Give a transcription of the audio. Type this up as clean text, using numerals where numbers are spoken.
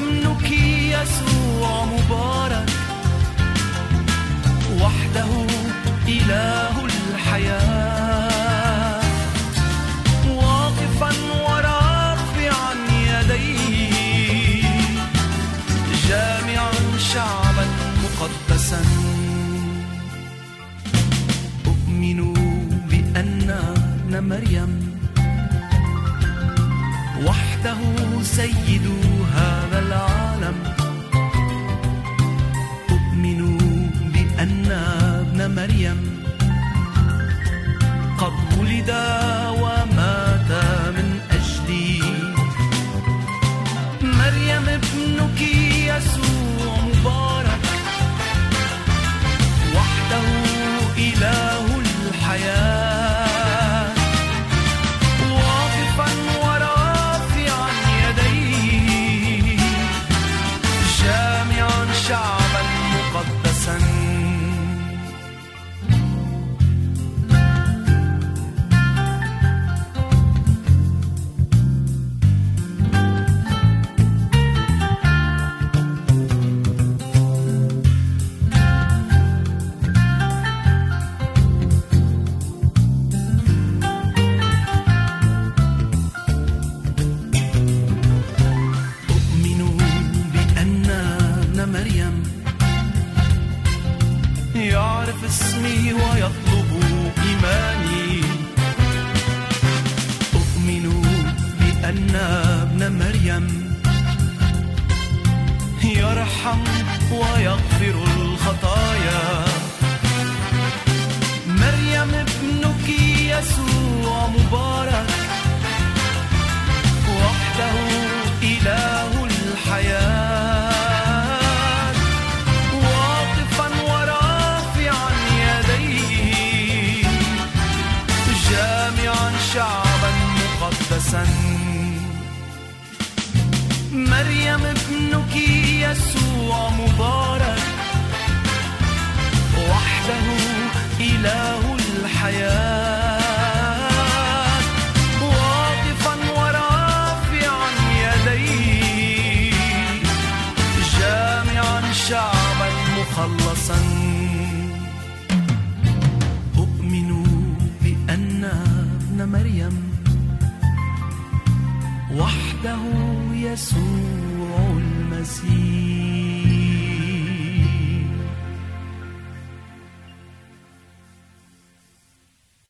ابنك يسوع مبارك، وحده إله الحياة، واقفا ورافعا يديه، جامعا شعبا مقدسا. أؤمن بأن ابن مريم وحده سيد هذا العالم. أؤمن بأن ابن مريم قد ولد ومات من أجلي. مريم ابنك يسوع مبارك، وحده إله الحياة، واقفا ورافعا يديه، جامعا شعبا مقدسا. يعرف اسمي ويطلب إيماني. أؤمن بأن ابن مريم يرحم ويغفر الخطايا. مريم ابنك يسوع مبارك، وحده إله الحياة، شعبا مقدسا. مريم ابنك يسوع مبارك، وحده إله الحياة، واقفا ورافعا يديه، جامعا شعبا مخلصا. أؤمن بأن مريم وحده يسوع المسيح.